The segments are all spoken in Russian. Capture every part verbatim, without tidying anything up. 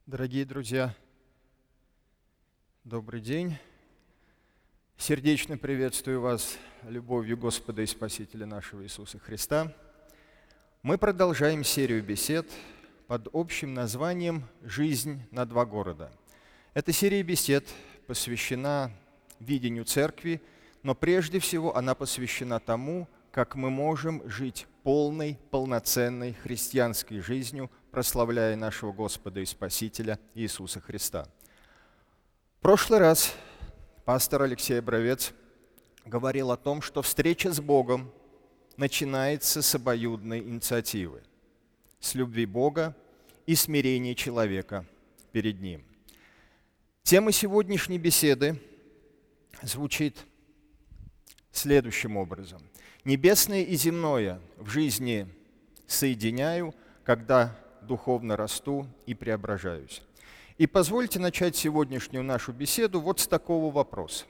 Дорогие друзья, добрый день. Сердечно приветствую вас любовью Господа и Спасителя нашего Иисуса Христа. Мы продолжаем серию бесед под общим названием «Жизнь на два города». Эта серия бесед посвящена видению церкви, но прежде всего она посвящена тому, как мы можем жить полной, полноценной христианской жизнью, прославляя нашего Господа и Спасителя Иисуса Христа. В прошлый раз пастор Алексей Бровец говорил о том, что встреча с Богом начинается с обоюдной инициативы, с любви Бога и смирения человека перед Ним. Тема сегодняшней беседы звучит следующим образом. «Небесное и земное в жизни соединяю, когда духовно расту и преображаюсь». И позвольте начать сегодняшнюю нашу беседу вот с такого вопроса.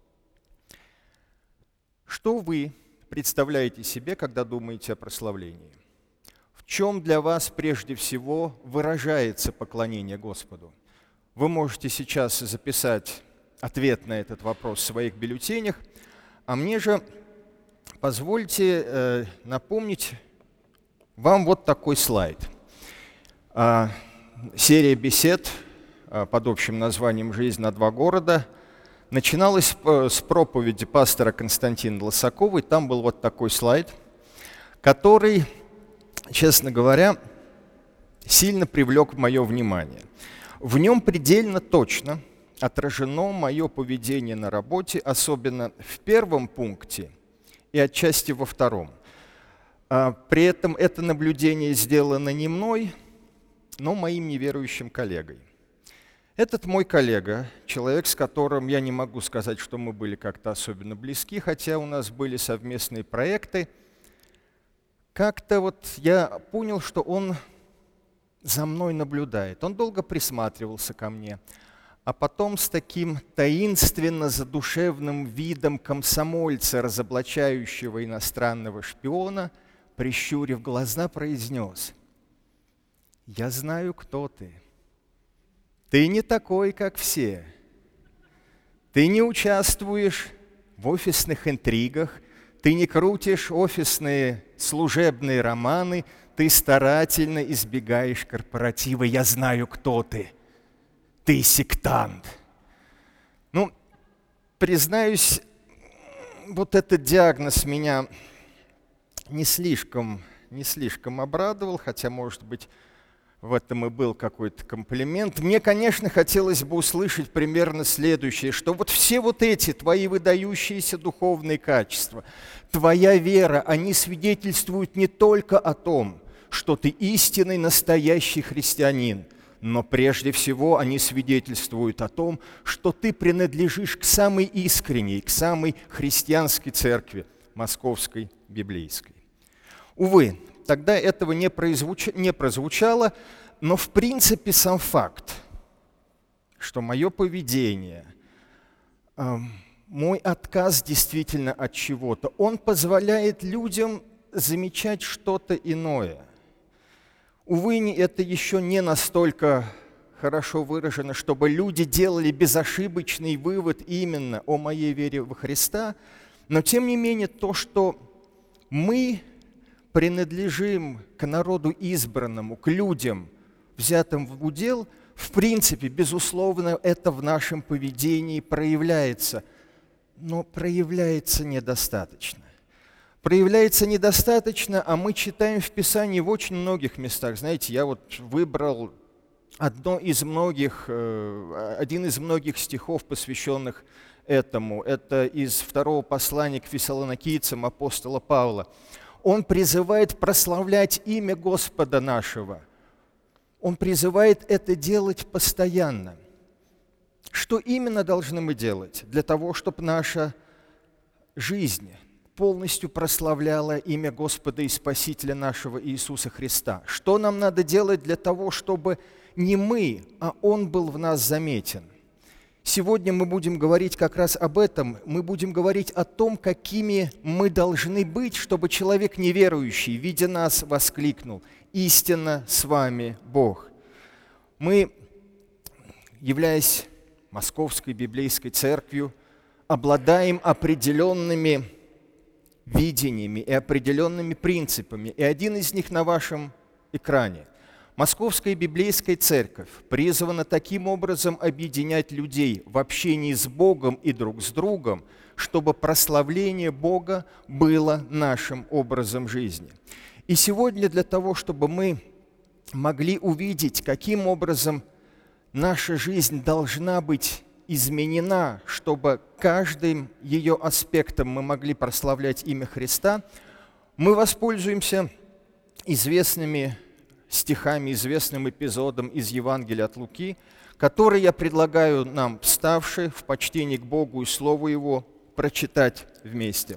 Что вы представляете себе, когда думаете о прославлении? В чем для вас прежде всего выражается поклонение Господу? Вы можете сейчас записать ответ на этот вопрос в своих бюллетенях, а мне же позвольте э, напомнить вам вот такой слайд. А, серия бесед а, под общим названием «Жизнь на два города» начиналась с проповеди пастора Константина Лосакова, и там был вот такой слайд, который, честно говоря, сильно привлек мое внимание. В нем предельно точно отражено мое поведение на работе, особенно в первом пункте и отчасти во втором. При этом это наблюдение сделано не мной, но моим неверующим коллегой. Этот мой коллега, человек, с которым я не могу сказать, что мы были как-то особенно близки, хотя у нас были совместные проекты, как-то вот я понял, что он за мной наблюдает. Он долго присматривался ко мне, а потом с таким таинственно задушевным видом комсомольца, разоблачающего иностранного шпиона, прищурив глаза, произнес: «Я знаю, кто ты. Ты не такой, как все. Ты не участвуешь в офисных интригах, ты не крутишь офисные служебные романы, ты старательно избегаешь корпоратива. Я знаю, кто ты. Ты сектант». Ну, признаюсь, вот этот диагноз меня не слишком, не слишком обрадовал, хотя, может быть, в этом и был какой-то комплимент. Мне, конечно, хотелось бы услышать примерно следующее, что вот все вот эти твои выдающиеся духовные качества, твоя вера, они свидетельствуют не только о том, что ты истинный, настоящий христианин, но прежде всего они свидетельствуют о том, что ты принадлежишь к самой искренней, к самой христианской церкви, Московской Библейской. Увы, тогда этого не, произвуч... не прозвучало, но в принципе сам факт, что мое поведение, э, мой отказ действительно от чего-то, он позволяет людям замечать что-то иное. Увы, это еще не настолько хорошо выражено, чтобы люди делали безошибочный вывод именно о моей вере во Христа, но тем не менее то, что мы принадлежим к народу избранному, к людям, взятым в удел, в принципе, безусловно, это в нашем поведении проявляется, но проявляется недостаточно. Проявляется недостаточно, а мы читаем в Писании в очень многих местах. Знаете, я вот выбрал одно из многих, один из многих стихов, посвященных этому. Это из второго послания к фессалоникийцам апостола Павла. Он призывает прославлять имя Господа нашего. Он призывает это делать постоянно. Что именно должны мы делать для того, чтобы наша жизнь полностью прославляла имя Господа и Спасителя нашего Иисуса Христа? Что нам надо делать для того, чтобы не мы, а Он был в нас заметен? Сегодня мы будем говорить как раз об этом. Мы будем говорить о том, какими мы должны быть, чтобы человек неверующий, видя нас, воскликнул: «Истинно с вами Бог». Мы являясь Московской библейской церковью, обладаем определенными видениями и определенными принципами. И один из них на вашем экране. Московская библейская церковь призвана таким образом объединять людей в общении с Богом и друг с другом, чтобы прославление Бога было нашим образом жизни. И сегодня для того, чтобы мы могли увидеть, каким образом наша жизнь должна быть изменена, чтобы каждым ее аспектом мы могли прославлять имя Христа, мы воспользуемся известными стихами, известным эпизодом из Евангелия от Луки, который я предлагаю нам, вставши в почтении к Богу и Слову Его, прочитать вместе.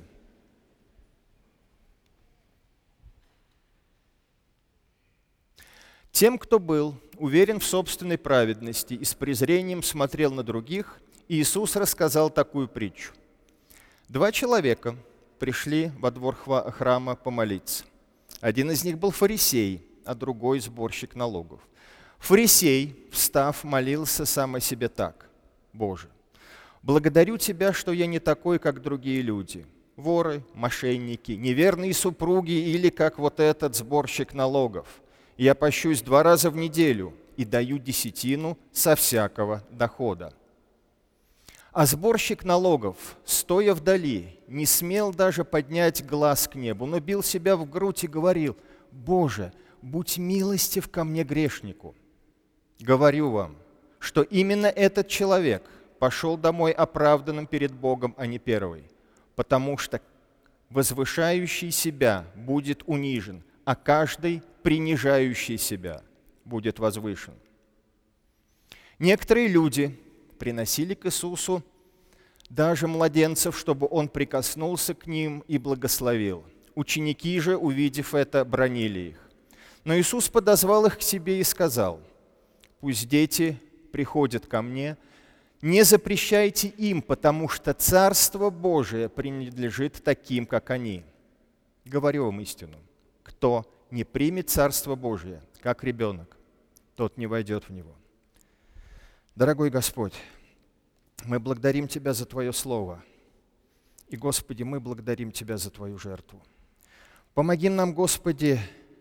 Тем, кто был уверен в собственной праведности и с презрением смотрел на других, Иисус рассказал такую притчу. Два человека пришли во двор храма помолиться. Один из них был фарисей, а другой сборщик налогов. Фарисей, встав, молился сам о себе так: «Боже, благодарю Тебя, что я не такой, как другие люди, воры, мошенники, неверные супруги или как вот этот сборщик налогов. Я пощусь два раза в неделю и даю десятину со всякого дохода». А сборщик налогов, стоя вдали, не смел даже поднять глаз к небу, но бил себя в грудь и говорил: «Боже, будь милостив ко мне, грешнику». Говорю вам, что именно этот человек пошел домой оправданным перед Богом, а не первый, потому что возвышающий себя будет унижен, а каждый, принижающий себя, будет возвышен. Некоторые люди приносили к Иисусу даже младенцев, чтобы Он прикоснулся к ним и благословил. Ученики же, увидев это, бранили их. Но Иисус подозвал их к себе и сказал: «Пусть дети приходят ко мне, не запрещайте им, потому что Царство Божие принадлежит таким, как они. Говорю вам истину, кто не примет Царство Божие, как ребенок, тот не войдет в него». Дорогой Господь, мы благодарим Тебя за Твое Слово. И, Господи, мы благодарим Тебя за Твою жертву. Помоги нам, Господи,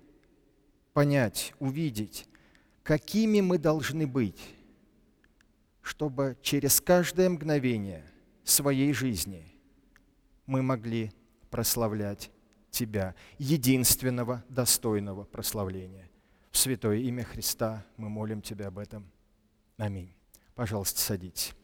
понять, увидеть, какими мы должны быть, чтобы через каждое мгновение своей жизни мы могли прославлять Тебя, единственного достойного прославления. В святое имя Христа мы молим Тебя об этом. Аминь. Пожалуйста, садитесь.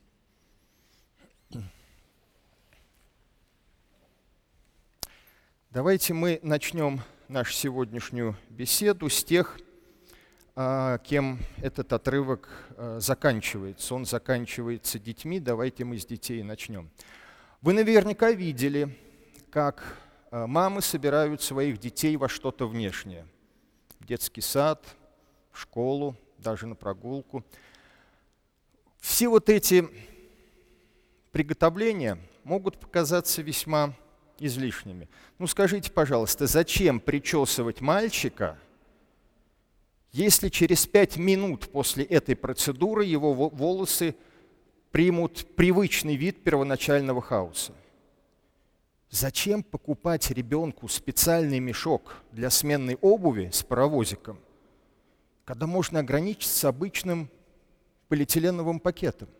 Давайте мы начнем нашу сегодняшнюю беседу с тех, кем этот отрывок заканчивается. Он заканчивается детьми. Давайте мы с детей начнем. Вы наверняка видели, как мамы собирают своих детей во что-то внешнее. В детский сад, в школу, даже на прогулку. Все вот эти приготовления могут показаться весьма излишними. Ну скажите, пожалуйста, зачем причесывать мальчика, если через пять минут после этой процедуры его волосы примут привычный вид первоначального хаоса? Зачем покупать ребенку специальный мешок для сменной обуви с паровозиком, когда можно ограничиться обычным полиэтиленовым пакетом?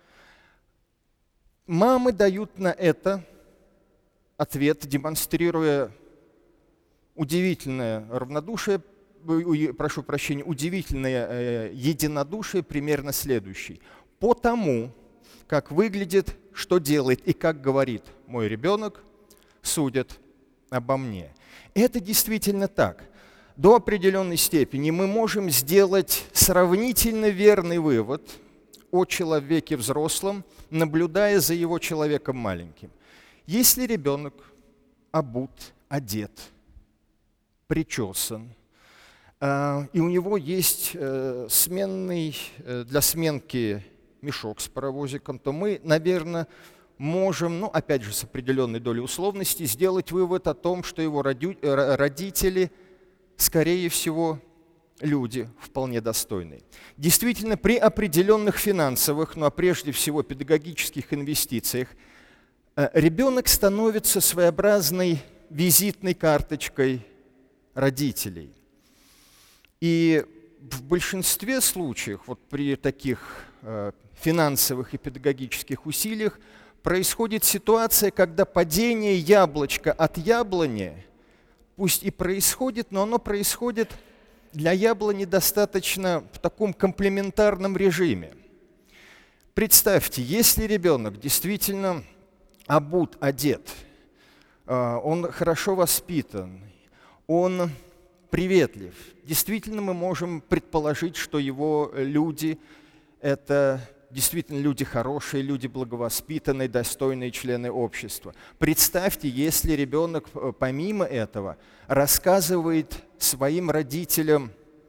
Мамы дают на это ответ, демонстрируя удивительное равнодушие, прошу прощения, удивительное единодушие, примерно следующий. По тому, как выглядит, что делает и как говорит мой ребенок, судят обо мне. Это действительно так. До определенной степени мы можем сделать сравнительно верный вывод о человеке взрослом, наблюдая за его человеком маленьким. Если ребенок обут, одет, причесан, и у него есть сменный для сменки мешок с паровозиком, то мы, наверное, можем, ну, опять же, с определенной долей условности, сделать вывод о том, что его родители, скорее всего, люди вполне достойные. Действительно, при определенных финансовых, ну а прежде всего педагогических инвестициях, ребенок становится своеобразной визитной карточкой родителей. И в большинстве случаев, вот при таких э, финансовых и педагогических усилиях, происходит ситуация, когда падение яблочка от яблони, пусть и происходит, но оно происходит для яблони достаточно в таком комплементарном режиме. Представьте, если ребенок действительно обут, одет, он хорошо воспитан, он приветлив, действительно мы можем предположить, что его люди – это действительно люди хорошие, люди благовоспитанные, достойные члены общества. Представьте, если ребенок помимо этого рассказывает своим родителям,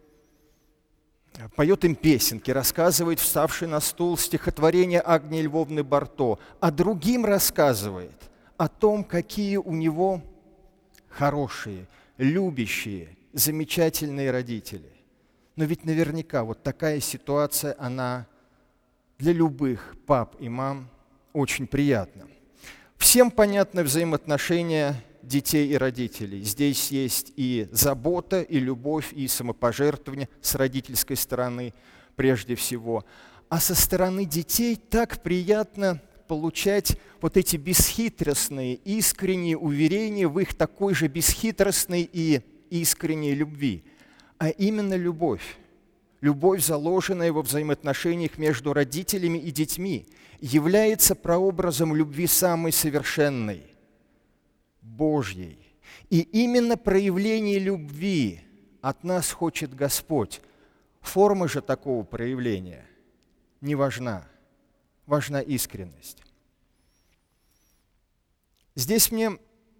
поет им песенки, рассказывает вставший на стул стихотворение Агнии Львовны Барто, а другим рассказывает о том, какие у него хорошие, любящие, замечательные родители. Но ведь наверняка вот такая ситуация, она для любых пап и мам очень приятна. Всем понятны взаимоотношения детей и родителей. Здесь есть и забота, и любовь, и самопожертвование с родительской стороны прежде всего. А со стороны детей так приятно получать вот эти бесхитростные, искренние уверения в их такой же бесхитростной и искренней любви. А именно любовь. Любовь, заложенная во взаимоотношениях между родителями и детьми, является прообразом любви самой совершенной, Божьей. И именно проявление любви от нас хочет Господь. Форма же такого проявления не важна. Важна искренность. Здесь мне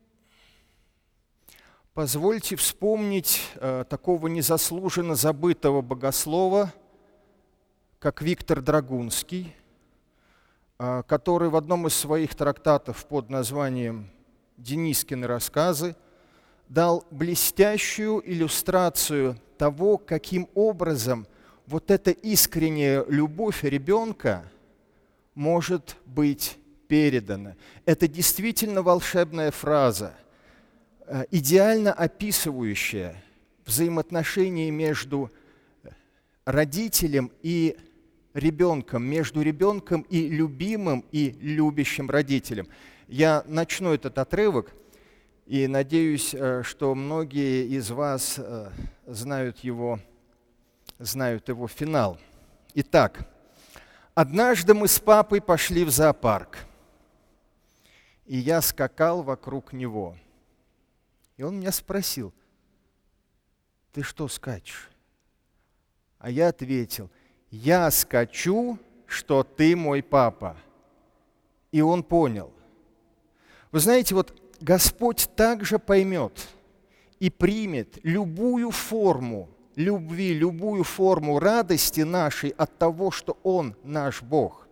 позвольте вспомнить э, такого незаслуженно забытого богослова, как Виктор Драгунский, э, который в одном из своих трактатов под названием «Денискины рассказы» дал блестящую иллюстрацию того, каким образом вот эта искренняя любовь ребенка может быть передана. Это действительно волшебная фраза, идеально описывающая взаимоотношения между родителем и ребенком, между ребенком и любимым и любящим родителем. Я начну этот отрывок и надеюсь, что многие из вас знают его, знают его финал. Итак, однажды мы с папой пошли в зоопарк, и я скакал вокруг него. И он меня спросил: «Ты что скачешь?» А я ответил: «Я скачу, что ты мой папа». И он понял. Вы знаете, вот Господь также поймет и примет любую форму любви, любую форму радости нашей от того, что Он наш Бог.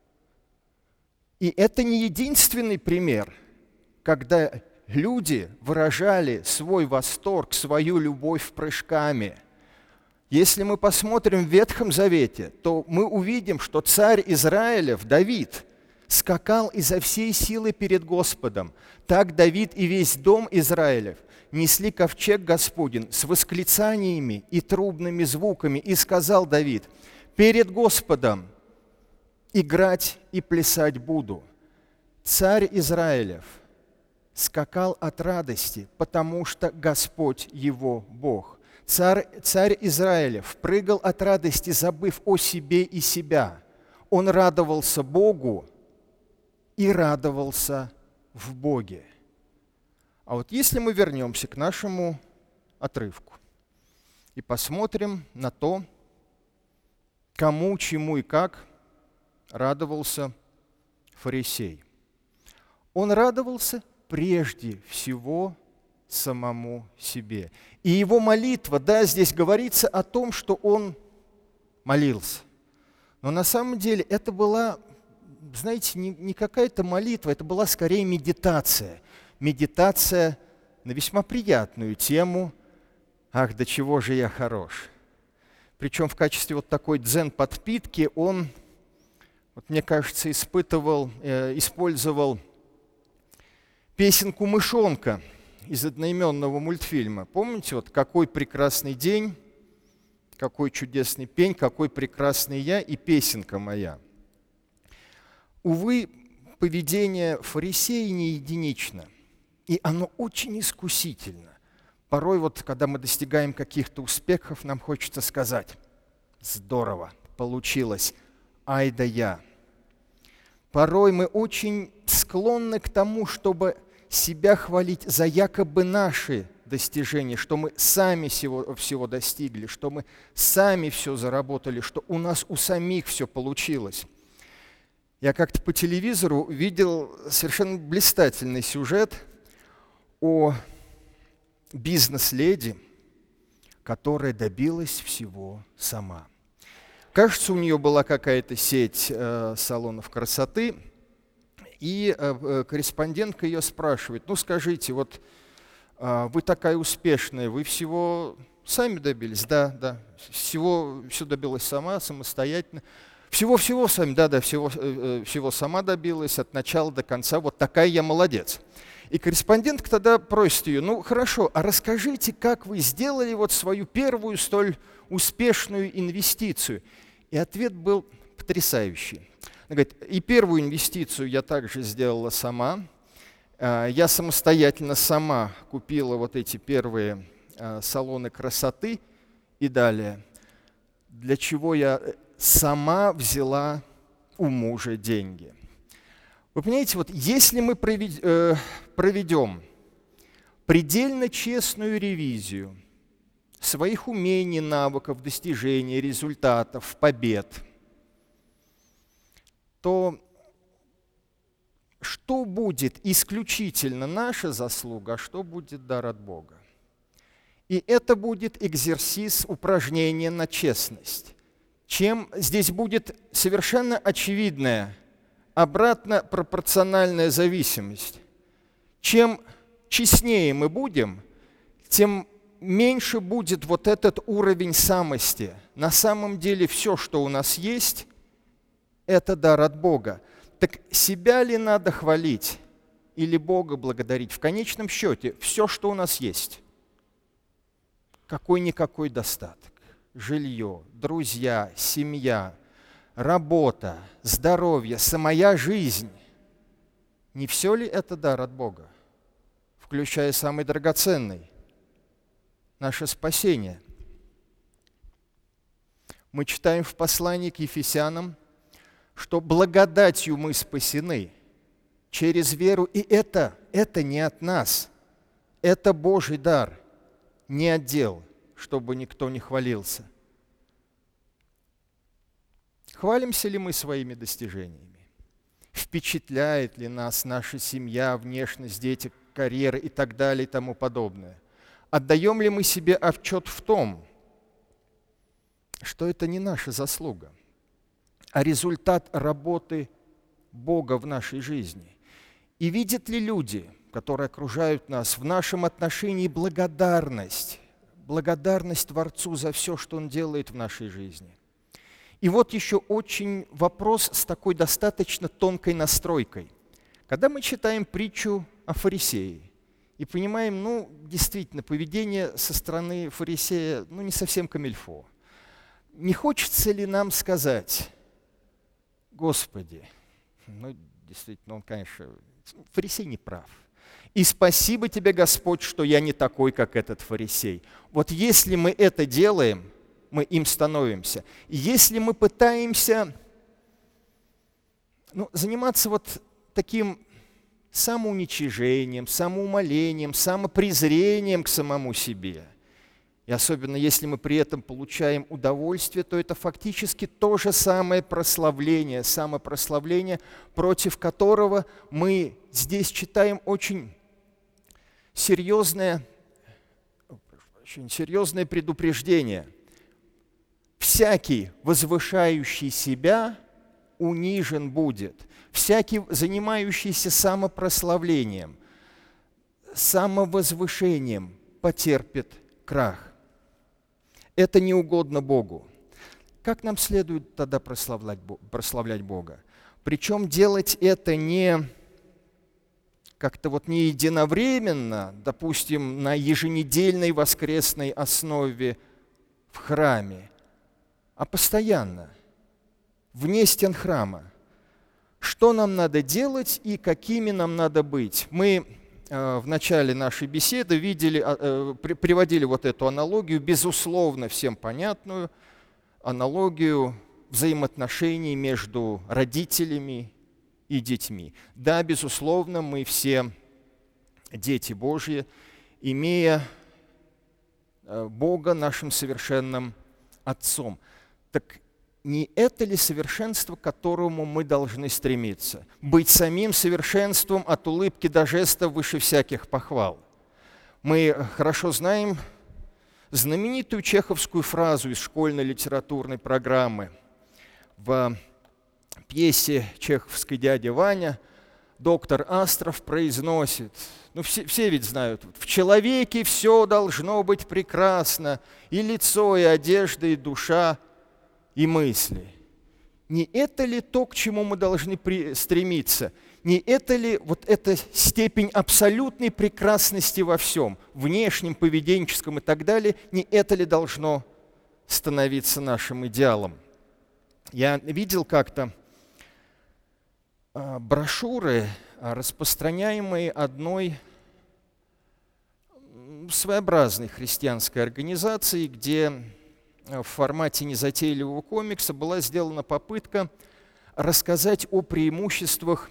И это не единственный пример, когда люди выражали свой восторг, свою любовь прыжками. Если мы посмотрим в Ветхом Завете, то мы увидим, что царь Израилев, Давид, скакал изо всей силы перед Господом. Так Давид и весь дом Израилев несли ковчег Господень с восклицаниями и трубными звуками. И сказал Давид: «Перед Господом играть и плясать буду». Царь Израилев скакал от радости, потому что Господь его Бог. Царь, царь Израилев прыгал от радости, забыв о себе и себя. Он радовался Богу и радовался в Боге. А вот если мы вернемся к нашему отрывку и посмотрим на то, кому, чему и как радовался фарисей. Он радовался прежде всего самому себе. И его молитва, да, здесь говорится о том, что он молился. Но на самом деле это была, знаете, не, не какая-то молитва, это была скорее медитация. Медитация на весьма приятную тему: «Ах, до чего же я хорош! Причем в качестве вот такой дзен-подпитки он, вот мне кажется, испытывал, э, использовал песенку «Мышонка» из одноименного мультфильма. Помните, вот «Какой прекрасный день, какой чудесный пень, какой прекрасный я и песенка моя». Увы, поведение фарисея не единично, и оно очень искусительно. Порой, вот, когда мы достигаем каких-то успехов, нам хочется сказать: «Здорово, получилось, ай да я». Порой мы очень склонны к тому, чтобы себя хвалить за якобы наши достижения, что мы сами всего, всего достигли, что мы сами все заработали, что у нас у самих все получилось. Я как-то по телевизору видел совершенно блистательный сюжет о бизнес-леди, которая добилась всего сама. Кажется, у нее была какая-то сеть э, салонов красоты, и э, корреспондентка ее спрашивает: ну скажите, вот э, вы такая успешная, вы всего сами добились? Да, да, всего, все добилась сама, самостоятельно. Всего-всего сами, да, да, всего, э, всего сама добилась от начала до конца, вот такая я молодец. И корреспондентка тогда просит ее: ну хорошо, а расскажите, как вы сделали вот свою первую столь успешную инвестицию? И ответ был потрясающий. Она говорит: и первую инвестицию я также сделала сама. Я самостоятельно сама купила вот эти первые салоны красоты. И далее: для чего я сама взяла у мужа деньги. Вы понимаете, вот если мы проведем предельно честную ревизию своих умений, навыков, достижений, результатов, побед, то что будет исключительно наша заслуга, а что будет дар от Бога? И это будет экзерсис, упражнение на честность. Чем здесь будет совершенно очевидная обратно пропорциональная зависимость. Чем честнее мы будем, тем меньше будет вот этот уровень самости. На самом деле все, что у нас есть, это дар от Бога. Так себя ли надо хвалить или Бога благодарить? В конечном счете, все, что у нас есть, какой-никакой достаток, жилье, друзья, семья, работа, здоровье, самая жизнь, не все ли это дар от Бога, включая самый драгоценный – наше спасение? Мы читаем в послании к Ефесянам, что благодатью мы спасены через веру, и это, это не от нас, это Божий дар, не от дел, чтобы никто не хвалился. Хвалимся ли мы своими достижениями? Впечатляет ли нас наша семья, внешность, дети, карьера и так далее и тому подобное? Отдаем ли мы себе отчет в том, что это не наша заслуга, а результат работы Бога в нашей жизни? И видят ли люди, которые окружают нас, в нашем отношении благодарность, благодарность Творцу за все, что Он делает в нашей жизни? И вот еще очень вопрос с такой достаточно тонкой настройкой. Когда мы читаем притчу о фарисее и понимаем, ну, действительно, поведение со стороны фарисея, ну, не совсем камильфо, не хочется ли нам сказать: Господи, ну, действительно, он, конечно, фарисей не прав. И спасибо тебе, Господь, что я не такой, как этот фарисей. Вот если мы это делаем, мы им становимся. И если мы пытаемся ну, заниматься вот таким самоуничижением, самоумолением, самопрезрением к самому себе, и особенно если мы при этом получаем удовольствие, то это фактически то же самое прославление, самопрославление, против которого мы здесь читаем очень серьезное, очень серьезное предупреждение. Всякий, возвышающий себя, унижен будет. Всякий, занимающийся самопрославлением, самовозвышением, потерпит крах. это не угодно Богу. Как нам следует тогда прославлять, прославлять Бога? Причем делать это не как-то вот не единовременно, допустим, на еженедельной воскресной основе в храме, а постоянно, вне стен храма. Что нам надо делать и какими нам надо быть? Мы э, в начале нашей беседы видели, э, при, приводили вот эту аналогию, безусловно, всем понятную, аналогию взаимоотношений между родителями и детьми. Да, безусловно, мы все дети Божьи, имея Бога нашим совершенным Отцом. Так не это ли совершенство, к которому мы должны стремиться? Быть самим совершенством от улыбки до жеста выше всяких похвал. Мы хорошо знаем знаменитую чеховскую фразу из школьной литературной программы. В пьесе чеховской «Дядя Ваня» доктор Астров произносит, ну все, все ведь знают, в человеке все должно быть прекрасно, и лицо, и одежда, и душа, и мысли. Не это ли то, к чему мы должны при, стремиться? Не это ли вот эта степень абсолютной прекрасности во всем, внешнем, поведенческом и так далее, не это ли должно становиться нашим идеалом? Я видел как-то брошюры, распространяемые одной своеобразной христианской организацией, где в формате незатейливого комикса была сделана попытка рассказать о преимуществах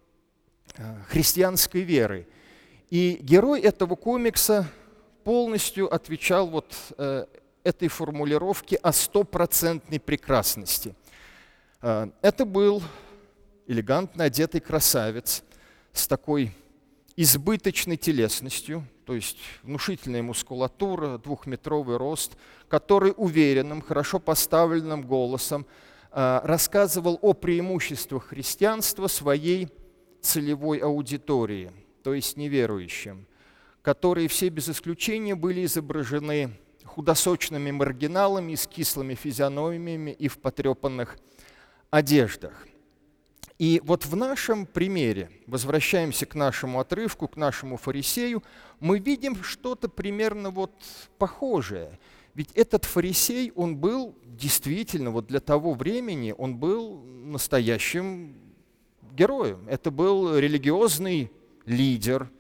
христианской веры. И герой этого комикса полностью отвечал вот этой формулировке о стопроцентной прекрасности. Это был элегантно одетый красавец с такой избыточной телесностью, то есть внушительная мускулатура, двухметровый рост, который уверенным, хорошо поставленным голосом э, рассказывал о преимуществах христианства своей целевой аудитории, то есть неверующим, которые все без исключения были изображены худосочными маргиналами с кислыми физиономиями и в потрепанных одеждах. И вот в нашем примере, возвращаемся к нашему отрывку, к нашему фарисею, мы видим что-то примерно вот похожее. Ведь этот фарисей, он был действительно, вот для того времени, он был настоящим героем. Это был религиозный лидер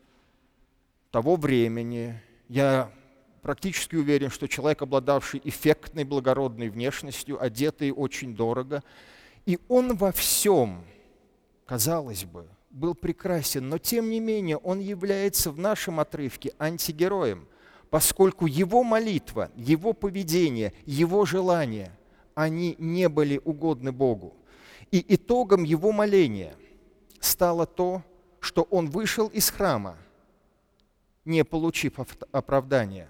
того времени. Я практически уверен, что человек, обладавший эффектной, благородной внешностью, одетый очень дорого, и он во всем, казалось бы, был прекрасен, но тем не менее он является в нашем отрывке антигероем, поскольку его молитва, его поведение, его желания, они не были угодны Богу. И итогом его моления стало то, что он вышел из храма, не получив оправдания.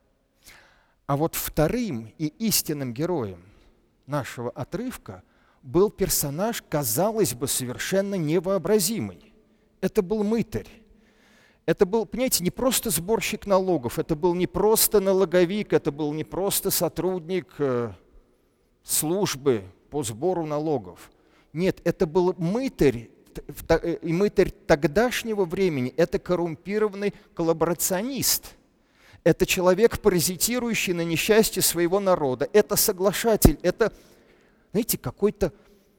А вот вторым и истинным героем нашего отрывка был персонаж, казалось бы, совершенно невообразимый. Это был мытарь. Это был, понимаете, не просто сборщик налогов, это был не просто налоговик, это был не просто сотрудник службы по сбору налогов. Нет, это был мытарь, и мытарь тогдашнего времени, это коррумпированный коллаборационист. Это человек, паразитирующий на несчастье своего народа. Это соглашатель, это, знаете, какой-то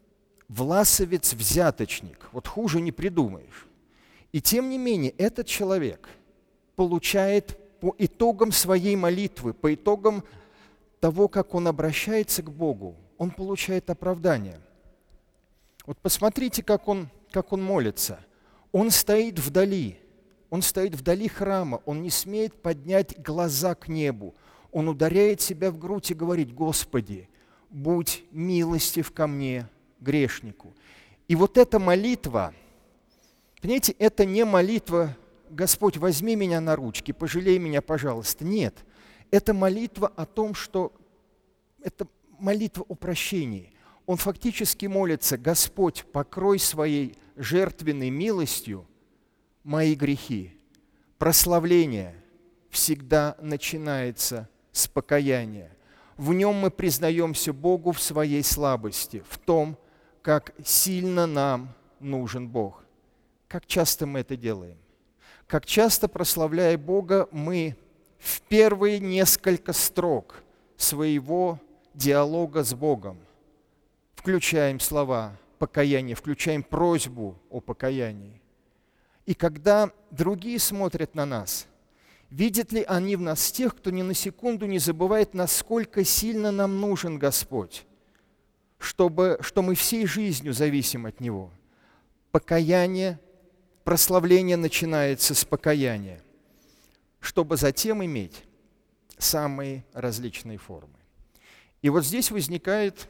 власовец-взяточник. Вот хуже не придумаешь. И тем не менее, этот человек получает по итогам своей молитвы, по итогам того, как он обращается к Богу, он получает оправдание. Вот посмотрите, как он, как он молится. Он стоит вдали, он стоит вдали храма, он не смеет поднять глаза к небу. Он ударяет себя в грудь и говорит: «Господи, будь милостив ко мне, грешнику». И вот эта молитва, понимаете, это не молитва «Господь, возьми меня на ручки, пожалей меня, пожалуйста». Нет, это молитва о том, что это молитва о прощении. Он фактически молится: «Господь, покрой своей жертвенной милостью мои грехи». Прославление всегда начинается с покаяния. В нем мы признаемся Богу в своей слабости, в том, как сильно нам нужен Бог. Как часто мы это делаем? Как часто, прославляя Бога, мы в первые несколько строк своего диалога с Богом включаем слова покаяния, включаем просьбу о покаянии. И когда другие смотрят на нас, видят ли они в нас тех, кто ни на секунду не забывает, насколько сильно нам нужен Господь, чтобы, что мы всей жизнью зависим от Него? Покаяние, прославление начинается с покаяния, чтобы затем иметь самые различные формы. И вот здесь возникает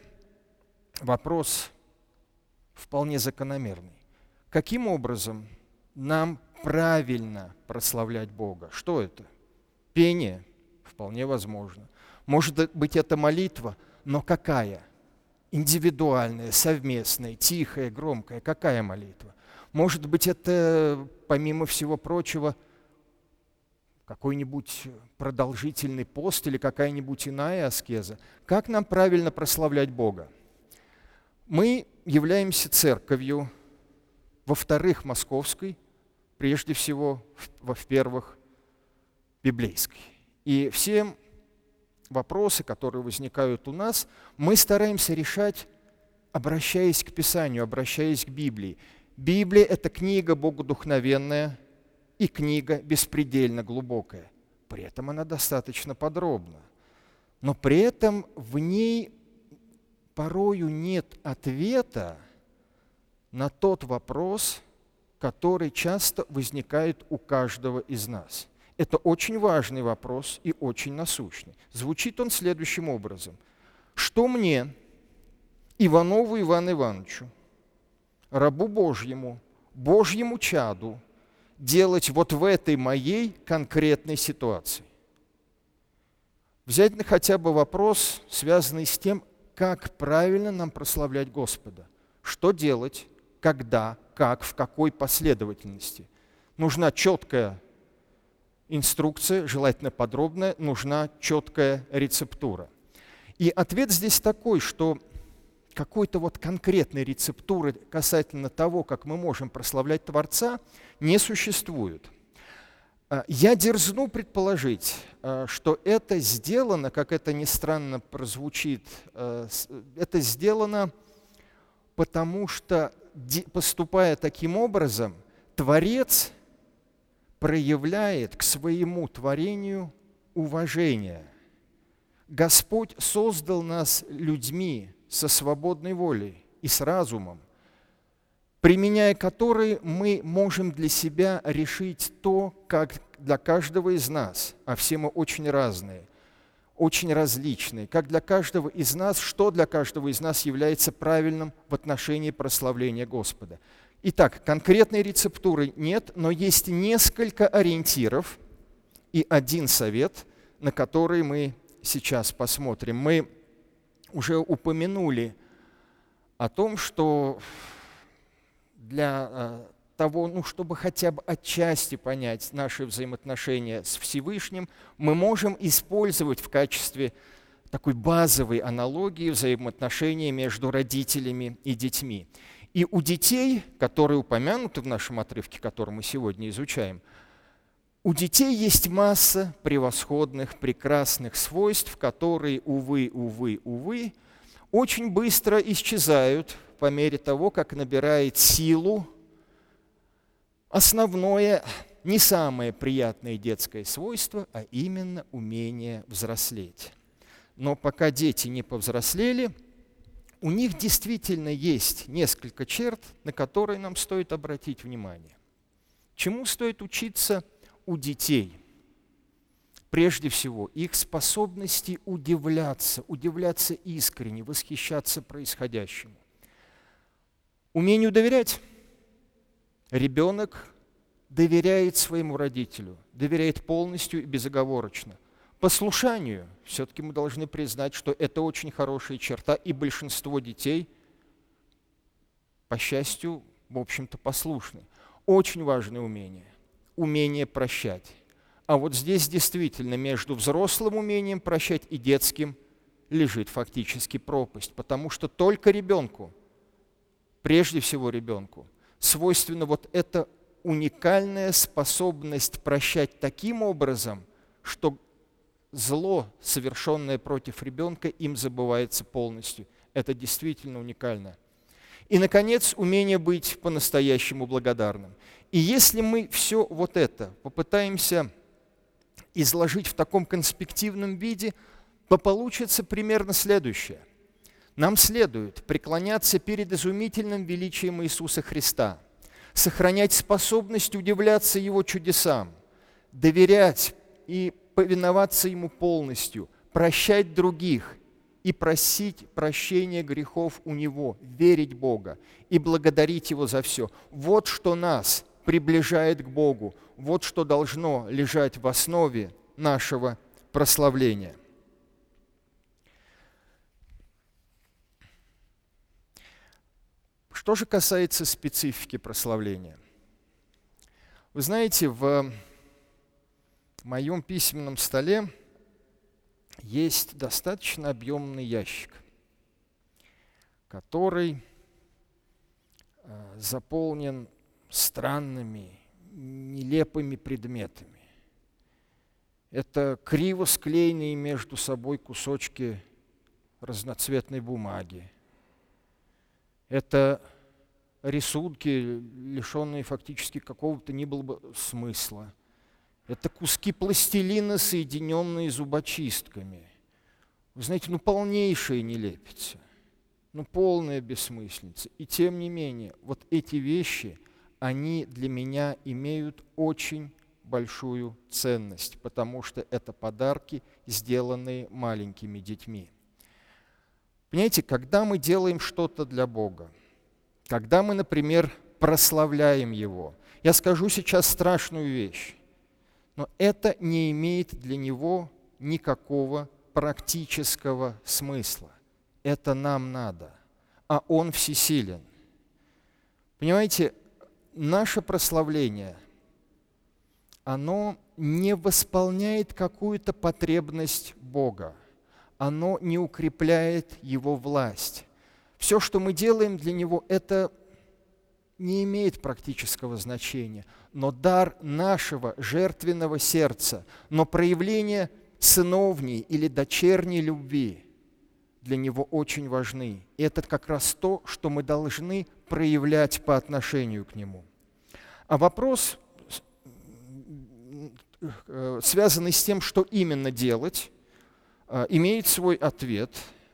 вопрос вполне закономерный. Каким образом нам правильно прославлять Бога? Что это? Пение? Вполне возможно. Может быть, это молитва, но какая? Индивидуальная, совместная, тихая, громкая. Какая молитва? Может быть, это, помимо всего прочего, какой-нибудь продолжительный пост или какая-нибудь иная аскеза. Как нам правильно прославлять Бога? Мы являемся церковью, во-вторых, московской, прежде всего, во-первых, библейской. И все вопросы, которые возникают у нас, мы стараемся решать, обращаясь к Писанию, обращаясь к Библии. Библия – это книга богодухновенная и книга беспредельно глубокая. При этом она достаточно подробна. Но при этом в ней порою нет ответа на тот вопрос, который часто возникает у каждого из нас. Это очень важный вопрос и очень насущный. Звучит он следующим образом. Что мне, Иванову Ивану Ивановичу, рабу Божьему, Божьему чаду, делать вот в этой моей конкретной ситуации? Взять хотя бы вопрос, связанный с тем, как правильно нам прославлять Господа. Что делать, когда, как, в какой последовательности. Нужна четкая инструкция, желательно подробная, нужна четкая рецептура. И ответ здесь такой, что какой-то вот конкретной рецептуры касательно того, как мы можем прославлять Творца, не существует. Я дерзну предположить, что это сделано, как это ни странно прозвучит, это сделано потому, что, поступая таким образом, Творец проявляет к своему творению уважение. Господь создал нас людьми со свободной волей и с разумом, применяя которые мы можем для себя решить то, как для каждого из нас, а все мы очень разные, очень различные, как для каждого из нас, что для каждого из нас является правильным в отношении прославления Господа. Итак, конкретной рецептуры нет, но есть несколько ориентиров и один совет, на который мы сейчас посмотрим. Мы уже упомянули о том, что для того, ну, чтобы хотя бы отчасти понять наши взаимоотношения с Всевышним, мы можем использовать в качестве такой базовой аналогии взаимоотношения между родителями и детьми. И у детей, которые упомянуты в нашем отрывке, который мы сегодня изучаем, у детей есть масса превосходных, прекрасных свойств, которые, увы, увы, увы, очень быстро исчезают по мере того, как набирает силу основное, не самое приятное детское свойство, а именно умение взрослеть. Но пока дети не повзрослели, у них действительно есть несколько черт, на которые нам стоит обратить внимание. Чему стоит учиться у детей? Прежде всего, их способности удивляться, удивляться искренне, восхищаться происходящему. Умению доверять. Ребенок доверяет своему родителю, доверяет полностью и безоговорочно. Послушанию, все-таки мы должны признать, что это очень хорошая черта, и большинство детей, по счастью, в общем-то, послушны. Очень важное умение – умение прощать. А вот здесь действительно между взрослым умением прощать и детским лежит фактически пропасть, потому что только ребенку, прежде всего ребенку, свойственна вот эта уникальная способность прощать таким образом, что зло, совершенное против ребенка, им забывается полностью. Это действительно уникально. И, наконец, умение быть по-настоящему благодарным. И если мы все вот это попытаемся изложить в таком конспективном виде, то получится примерно следующее. Нам следует преклоняться перед изумительным величием Иисуса Христа, сохранять способность удивляться Его чудесам, доверять и повиноваться Ему полностью, прощать других и просить прощения грехов у Него, верить Бога и благодарить Его за все. Вот что нас приближает к Богу, вот что должно лежать в основе нашего прославления. Что же касается специфики прославления? Вы знаете, в моем письменном столе есть достаточно объемный ящик, который заполнен странными, нелепыми предметами. Это криво склеенные между собой кусочки разноцветной бумаги. Это рисунки, лишенные фактически какого-то ни было бы смысла. Это куски пластилина, соединенные зубочистками. Вы знаете, ну полнейшая нелепица, ну полная бессмыслица. И тем не менее, вот эти вещи, они для меня имеют очень большую ценность, потому что это подарки, сделанные маленькими детьми. Понимаете, когда мы делаем что-то для Бога, когда мы, например, прославляем Его, я скажу сейчас страшную вещь, но это не имеет для Него никакого практического смысла. Это нам надо, а Он всесилен. Понимаете, наше прославление, оно не восполняет какую-то потребность Бога. Оно не укрепляет Его власть. Все, что мы делаем для Него, это не имеет практического значения. Но дар нашего жертвенного сердца, но проявление сыновней или дочерней любви для Него очень важны. И это как раз то, что мы должны проявлять по отношению к Нему. А вопрос, связанный с тем, что именно делать, имеет свой ответ,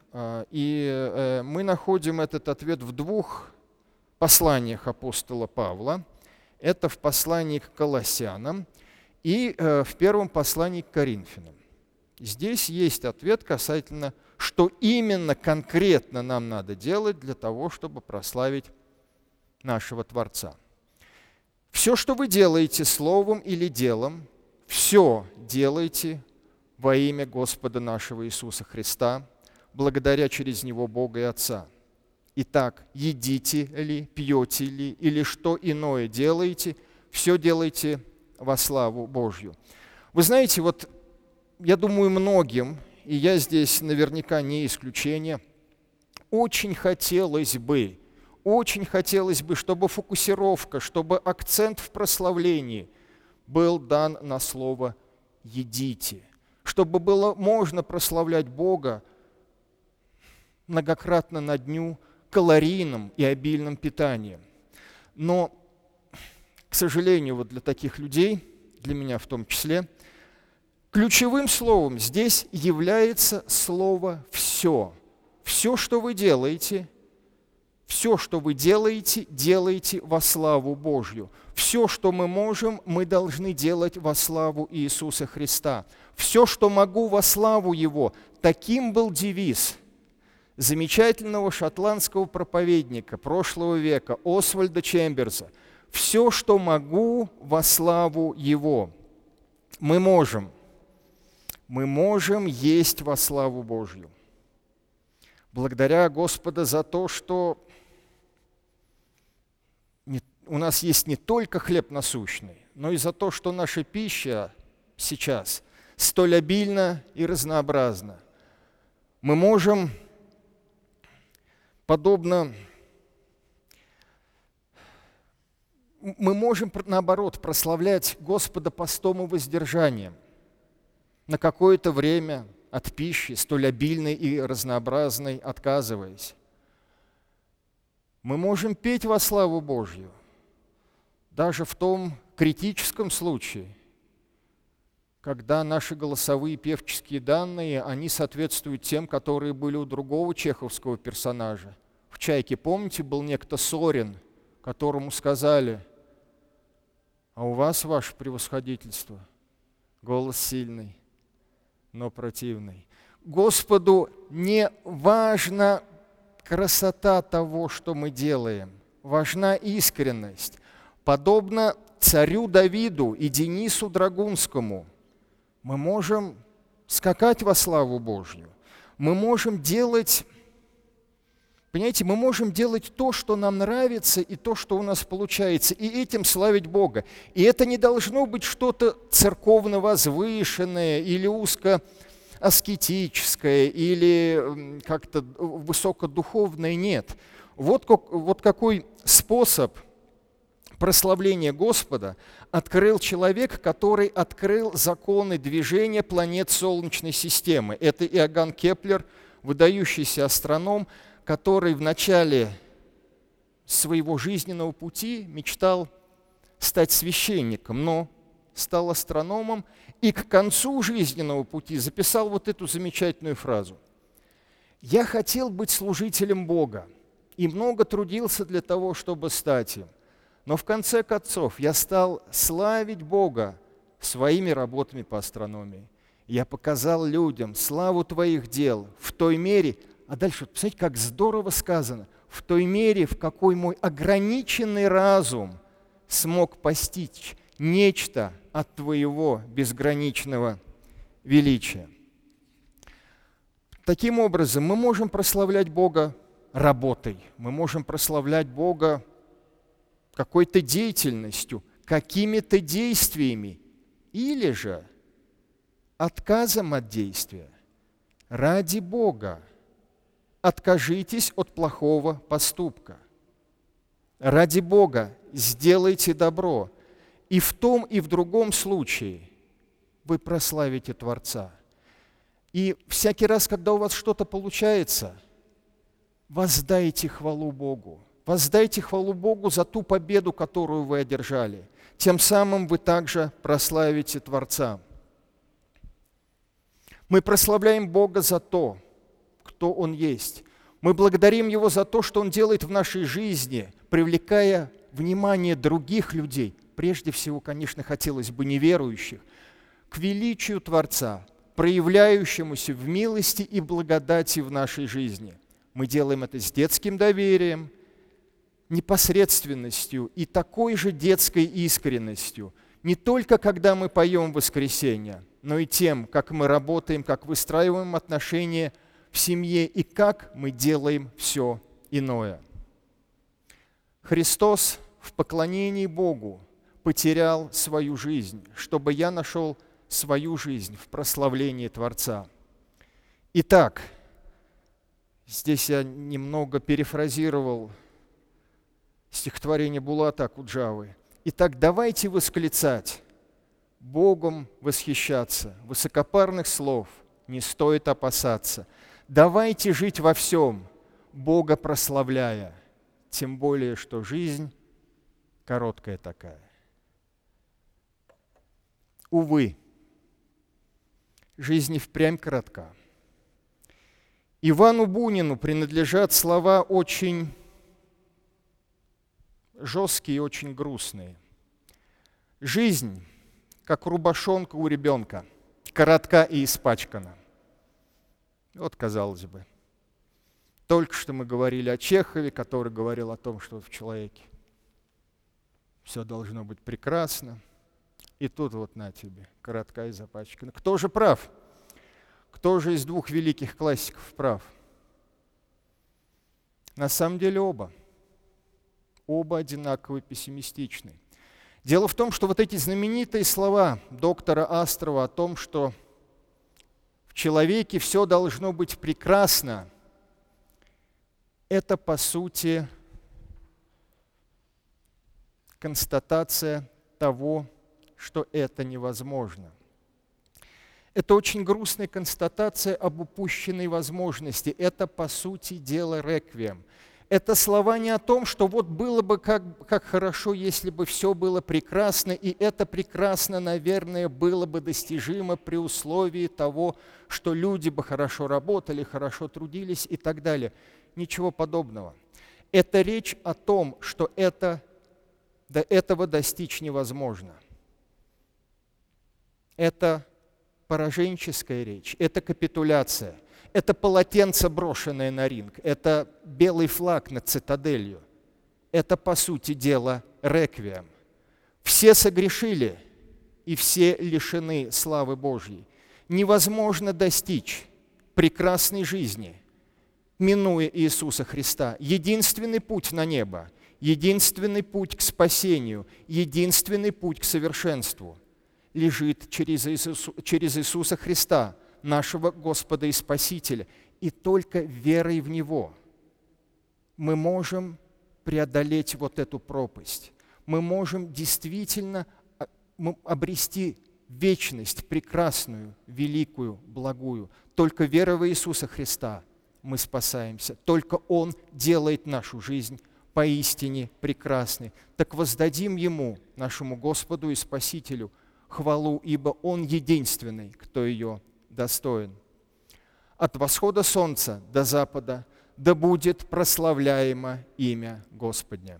и мы находим этот ответ в двух посланиях апостола Павла. Это в послании к Колоссянам и в первом послании к Коринфянам. Здесь есть ответ касательно, что именно конкретно нам надо делать для того, чтобы прославить нашего Творца. Все, что вы делаете словом или делом, все делайте во имя Господа нашего Иисуса Христа, благодаря через Него Бога и Отца. Итак, едите ли, пьете ли, или что иное делаете, все делайте во славу Божью. Вы знаете, вот я думаю, многим, и я здесь наверняка не исключение, очень хотелось бы, очень хотелось бы, чтобы фокусировка, чтобы акцент в прославлении был дан на слово «едите», чтобы было можно прославлять Бога многократно на дню калорийным и обильным питанием. Но, к сожалению, вот для таких людей, для меня в том числе, ключевым словом здесь является слово «все». Все, что вы делаете, все, что вы делаете, делайте во славу Божью. Все, что мы можем, мы должны делать во славу Иисуса Христа. Все, что могу, во славу Его. Таким был девиз замечательного шотландского проповедника прошлого века Освальда Чемберса. Все, что могу, во славу Его. Мы можем. Мы можем есть во славу Божью. Благодаря Господа за то, что у нас есть не только хлеб насущный, но и за то, что наша пища сейчас, столь обильно и разнообразно. Мы можем, подобно, мы можем, наоборот, прославлять Господа постом и воздержанием на какое-то время от пищи, столь обильной и разнообразной, отказываясь. Мы можем петь во славу Божью, даже в том критическом случае, когда наши голосовые певческие данные, они соответствуют тем, которые были у другого чеховского персонажа. В «Чайке», помните, был некто Сорин, которому сказали: «А у вас, ваше превосходительство, голос сильный, но противный». Господу не важна красота того, что мы делаем, важна искренность. Подобно царю Давиду и Денису Драгунскому, мы можем скакать во славу Божью, мы можем делать, понимаете, мы можем делать то, что нам нравится, и то, что у нас получается, и этим славить Бога. И это не должно быть что-то церковно возвышенное или узкоаскетическое, или как-то высокодуховное, нет. Вот, как, вот какой способ прославления Господа открыл человек, который открыл законы движения планет Солнечной системы. Это Иоганн Кеплер, выдающийся астроном, который в начале своего жизненного пути мечтал стать священником, но стал астрономом и к концу жизненного пути записал вот эту замечательную фразу: «Я хотел быть служителем Бога и много трудился для того, чтобы стать им. Но в конце концов я стал славить Бога своими работами по астрономии. Я показал людям славу Твоих дел в той мере». А дальше, посмотрите, как здорово сказано: «в той мере, в какой мой ограниченный разум смог постичь нечто от Твоего безграничного величия». Таким образом, мы можем прославлять Бога работой, мы можем прославлять Бога какой-то деятельностью, какими-то действиями, или же отказом от действия. Ради Бога откажитесь от плохого поступка. Ради Бога сделайте добро. И в том, и в другом случае вы прославите Творца. И всякий раз, когда у вас что-то получается, воздайте хвалу Богу. Воздайте хвалу Богу за ту победу, которую вы одержали. Тем самым вы также прославите Творца. Мы прославляем Бога за то, кто Он есть. Мы благодарим Его за то, что Он делает в нашей жизни, привлекая внимание других людей, прежде всего, конечно, хотелось бы неверующих, к величию Творца, проявляющемуся в милости и благодати в нашей жизни. Мы делаем это с детским доверием, непосредственностью и такой же детской искренностью, не только когда мы поем в воскресенье, но и тем, как мы работаем, как выстраиваем отношения в семье и как мы делаем все иное. Христос в поклонении Богу потерял свою жизнь, чтобы я нашел свою жизнь в прославлении Творца. Итак, здесь я немного перефразировал стихотворение Булата Акуджавы. Итак, давайте восклицать, Богом восхищаться, высокопарных слов не стоит опасаться. Давайте жить во всем, Бога прославляя, тем более, что жизнь короткая такая. Увы, жизнь и впрямь коротка. Ивану Бунину принадлежат слова очень жесткие и очень грустные. Жизнь, как рубашонка у ребенка, коротка и испачкана. Вот, казалось бы. Только что мы говорили о Чехове, который говорил о том, что в человеке все должно быть прекрасно. И тут вот на тебе, коротка и запачкана. Кто же прав? Кто же из двух великих классиков прав? На самом деле оба. Оба одинаково пессимистичны. Дело в том, что вот эти знаменитые слова доктора Астрова о том, что в человеке все должно быть прекрасно, это, по сути, констатация того, что это невозможно. Это очень грустная констатация об упущенной возможности. Это, по сути дела, реквием. Это слова не о том, что вот было бы как, как хорошо, если бы все было прекрасно, и это прекрасно, наверное, было бы достижимо при условии того, что люди бы хорошо работали, хорошо трудились и так далее. Ничего подобного. Это речь о том, что это, до этого достичь невозможно. Это пораженческая речь, это капитуляция, это полотенце, брошенное на ринг, это белый флаг над цитаделью. Это, по сути дела, реквием. Все согрешили, и все лишены славы Божьей. Невозможно достичь прекрасной жизни, минуя Иисуса Христа. Единственный путь на небо, единственный путь к спасению, единственный путь к совершенству лежит через Иисуса, через Иисуса Христа, нашего Господа и Спасителя. И только верой в Него мы можем преодолеть вот эту пропасть. Мы можем действительно обрести вечность прекрасную, великую, благую. Только верой в Иисуса Христа мы спасаемся. Только Он делает нашу жизнь поистине прекрасной. Так воздадим Ему, нашему Господу и Спасителю, хвалу, ибо Он единственный, кто ее достоин. От восхода солнца до запада да будет прославляемо имя Господне.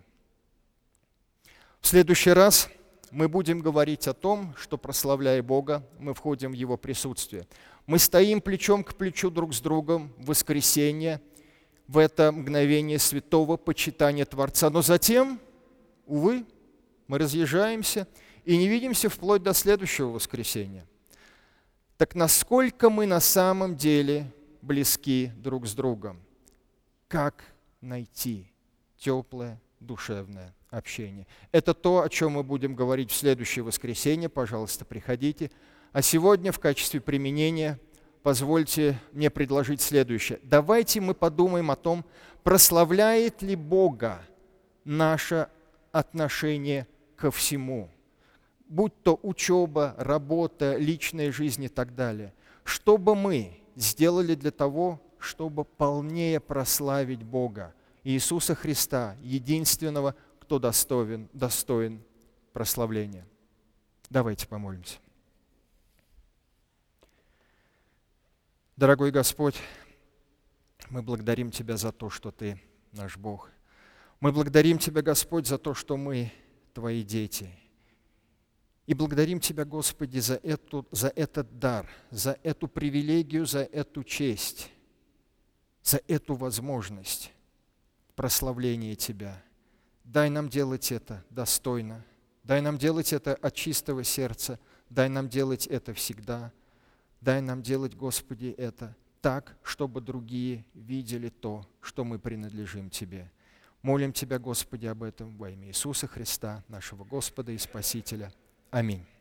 В следующий раз мы будем говорить о том, что, прославляя Бога, мы входим в Его присутствие. Мы стоим плечом к плечу друг с другом в воскресенье, в это мгновение святого почитания Творца. Но затем, увы, мы разъезжаемся и не видимся вплоть до следующего воскресенья. Так насколько мы на самом деле близки друг с другом? Как найти теплое душевное общение? Это то, о чем мы будем говорить в следующее воскресенье. Пожалуйста, приходите. А сегодня в качестве применения позвольте мне предложить следующее. Давайте мы подумаем о том, прославляет ли Бога наше отношение ко всему, будь то учеба, работа, личная жизнь и так далее. Что бы мы сделали для того, чтобы полнее прославить Бога, Иисуса Христа, единственного, кто достоин, достоин прославления? Давайте помолимся. Дорогой Господь, мы благодарим Тебя за то, что Ты наш Бог. Мы благодарим Тебя, Господь, за то, что мы Твои дети. И благодарим Тебя, Господи, за, эту, за этот дар, за эту привилегию, за эту честь, за эту возможность прославления Тебя. Дай нам делать это достойно, дай нам делать это от чистого сердца, дай нам делать это всегда, дай нам делать, Господи, это так, чтобы другие видели то, что мы принадлежим Тебе. Молим Тебя, Господи, об этом во имя Иисуса Христа, нашего Господа и Спасителя. Аминь.